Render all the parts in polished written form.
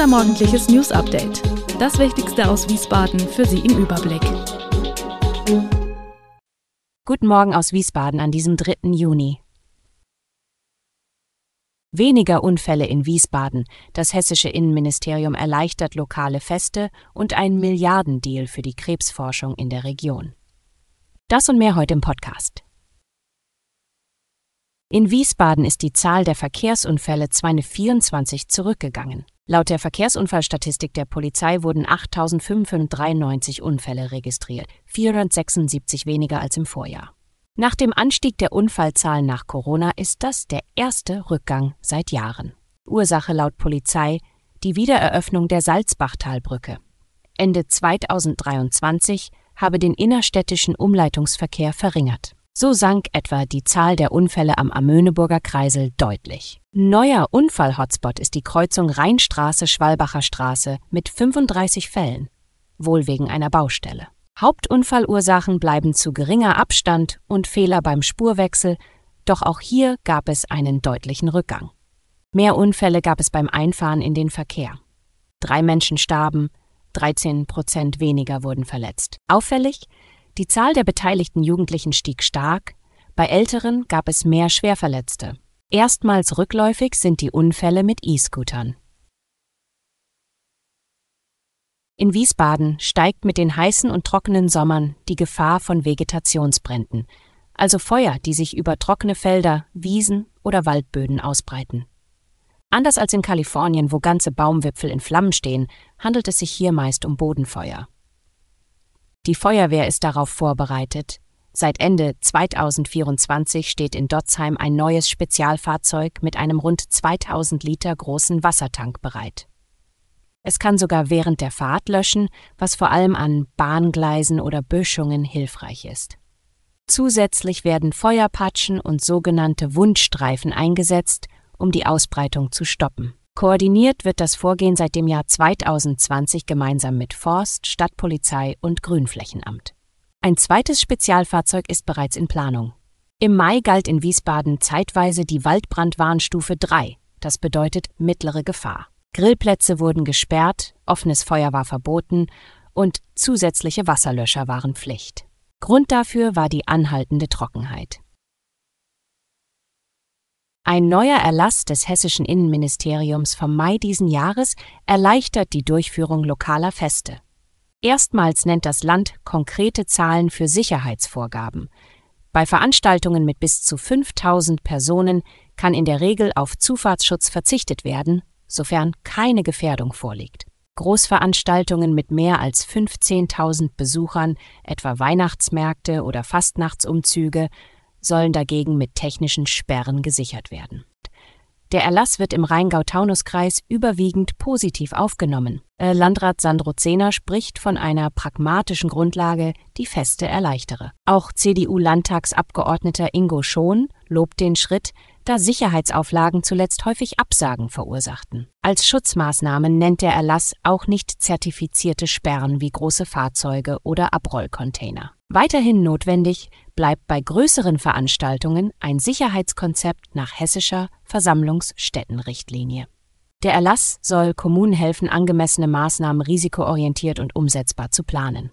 Unser morgendliches News-Update. Das Wichtigste aus Wiesbaden für Sie im Überblick. Guten Morgen aus Wiesbaden an diesem 3. Juni. Weniger Unfälle in Wiesbaden. Das hessische Innenministerium erleichtert lokale Feste und ein Milliardendeal für die Krebsforschung in der Region. Das und mehr heute im Podcast. In Wiesbaden ist die Zahl der Verkehrsunfälle 2024 zurückgegangen. Laut der Verkehrsunfallstatistik der Polizei wurden 8.593 Unfälle registriert, 476 weniger als im Vorjahr. Nach dem Anstieg der Unfallzahlen nach Corona ist das der erste Rückgang seit Jahren. Ursache laut Polizei die Wiedereröffnung der Salzbachtalbrücke. Ende 2023 habe den innerstädtischen Umleitungsverkehr verringert. So sank etwa die Zahl der Unfälle am Amöneburger Kreisel deutlich. Neuer Unfall-Hotspot ist die Kreuzung Rheinstraße-Schwalbacher Straße mit 35 Fällen, wohl wegen einer Baustelle. Hauptunfallursachen bleiben zu geringer Abstand und Fehler beim Spurwechsel, doch auch hier gab es einen deutlichen Rückgang. Mehr Unfälle gab es beim Einfahren in den Verkehr. 3 Menschen starben, 13% weniger wurden verletzt. Auffällig: die Zahl der beteiligten Jugendlichen stieg stark, bei Älteren gab es mehr Schwerverletzte. Erstmals rückläufig sind die Unfälle mit E-Scootern. In Wiesbaden steigt mit den heißen und trockenen Sommern die Gefahr von Vegetationsbränden, also Feuer, die sich über trockene Felder, Wiesen oder Waldböden ausbreiten. Anders als in Kalifornien, wo ganze Baumwipfel in Flammen stehen, handelt es sich hier meist um Bodenfeuer. Die Feuerwehr ist darauf vorbereitet. Seit Ende 2024 steht in Dotzheim ein neues Spezialfahrzeug mit einem rund 2000 Liter großen Wassertank bereit. Es kann sogar während der Fahrt löschen, was vor allem an Bahngleisen oder Böschungen hilfreich ist. Zusätzlich werden Feuerpatschen und sogenannte Wundstreifen eingesetzt, um die Ausbreitung zu stoppen. Koordiniert wird das Vorgehen seit dem Jahr 2020 gemeinsam mit Forst, Stadtpolizei und Grünflächenamt. Ein zweites Spezialfahrzeug ist bereits in Planung. Im Mai galt in Wiesbaden zeitweise die Waldbrandwarnstufe 3, das bedeutet mittlere Gefahr. Grillplätze wurden gesperrt, offenes Feuer war verboten und zusätzliche Wasserlöscher waren Pflicht. Grund dafür war die anhaltende Trockenheit. Ein neuer Erlass des hessischen Innenministeriums vom Mai diesen Jahres erleichtert die Durchführung lokaler Feste. Erstmals nennt das Land konkrete Zahlen für Sicherheitsvorgaben. Bei Veranstaltungen mit bis zu 5.000 Personen kann in der Regel auf Zufahrtsschutz verzichtet werden, sofern keine Gefährdung vorliegt. Großveranstaltungen mit mehr als 15.000 Besuchern, etwa Weihnachtsmärkte oder Fastnachtsumzüge, sollen dagegen mit technischen Sperren gesichert werden. Der Erlass wird im Rheingau-Taunus-Kreis überwiegend positiv aufgenommen. Landrat Sandro Zehner spricht von einer pragmatischen Grundlage, die Feste erleichtere. Auch CDU-Landtagsabgeordneter Ingo Schon lobt den Schritt, da Sicherheitsauflagen zuletzt häufig Absagen verursachten. Als Schutzmaßnahmen nennt der Erlass auch nicht zertifizierte Sperren wie große Fahrzeuge oder Abrollcontainer. Weiterhin notwendig bleibt bei größeren Veranstaltungen ein Sicherheitskonzept nach hessischer Versammlungsstättenrichtlinie. Der Erlass soll Kommunen helfen, angemessene Maßnahmen risikoorientiert und umsetzbar zu planen.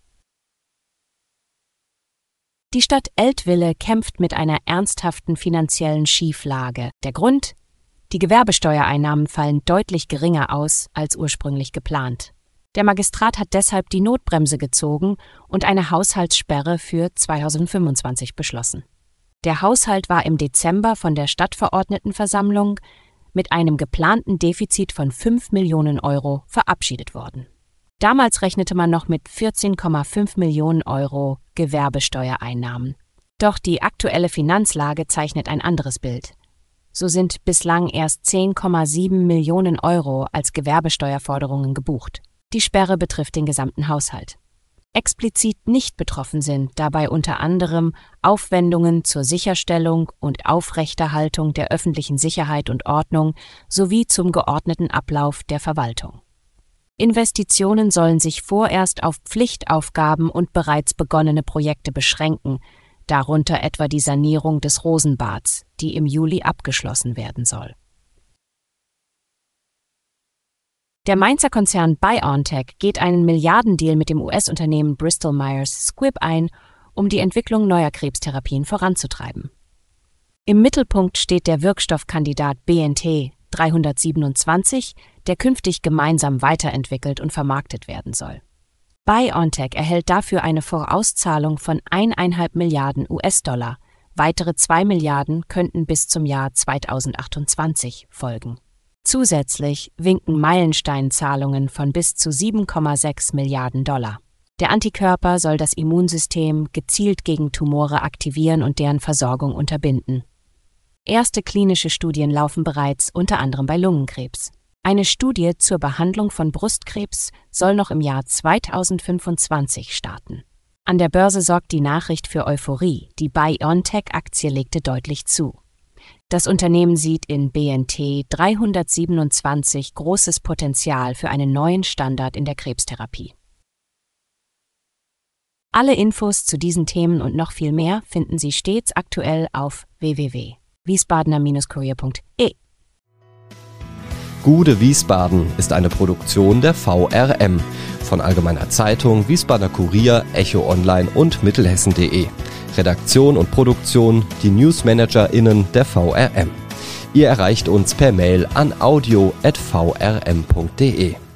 Die Stadt Eltville kämpft mit einer ernsthaften finanziellen Schieflage. Der Grund? Die Gewerbesteuereinnahmen fallen deutlich geringer aus als ursprünglich geplant. Der Magistrat hat deshalb die Notbremse gezogen und eine Haushaltssperre für 2025 beschlossen. Der Haushalt war im Dezember von der Stadtverordnetenversammlung mit einem geplanten Defizit von 5 Millionen Euro verabschiedet worden. Damals rechnete man noch mit 14,5 Millionen Euro Gewerbesteuereinnahmen. Doch die aktuelle Finanzlage zeichnet ein anderes Bild. So sind bislang erst 10,7 Millionen Euro als Gewerbesteuerforderungen gebucht. Die Sperre betrifft den gesamten Haushalt. Explizit nicht betroffen sind dabei unter anderem Aufwendungen zur Sicherstellung und Aufrechterhaltung der öffentlichen Sicherheit und Ordnung sowie zum geordneten Ablauf der Verwaltung. Investitionen sollen sich vorerst auf Pflichtaufgaben und bereits begonnene Projekte beschränken, darunter etwa die Sanierung des Rosenbads, die im Juli abgeschlossen werden soll. Der Mainzer Konzern BioNTech geht einen Milliardendeal mit dem US-Unternehmen Bristol Myers Squibb ein, um die Entwicklung neuer Krebstherapien voranzutreiben. Im Mittelpunkt steht der Wirkstoffkandidat BNT327, der künftig gemeinsam weiterentwickelt und vermarktet werden soll. BioNTech erhält dafür eine Vorauszahlung von 1,5 Milliarden US-Dollar. Weitere 2 Milliarden könnten bis zum Jahr 2028 folgen. Zusätzlich winken Meilensteinzahlungen von bis zu 7,6 Milliarden Dollar. Der Antikörper soll das Immunsystem gezielt gegen Tumore aktivieren und deren Versorgung unterbinden. Erste klinische Studien laufen bereits, unter anderem bei Lungenkrebs. Eine Studie zur Behandlung von Brustkrebs soll noch im Jahr 2025 starten. An der Börse sorgt die Nachricht für Euphorie. Die BioNTech-Aktie legte deutlich zu. Das Unternehmen sieht in BNT327 großes Potenzial für einen neuen Standard in der Krebstherapie. Alle Infos zu diesen Themen und noch viel mehr finden Sie stets aktuell auf www.wiesbadener-kurier.de. Gude Wiesbaden ist eine Produktion der VRM von Allgemeiner Zeitung, Wiesbadener Kurier, Echo Online und Mittelhessen.de. Redaktion und Produktion die NewsmanagerInnen der VRM. Ihr erreicht uns per Mail an audio@vrm.de.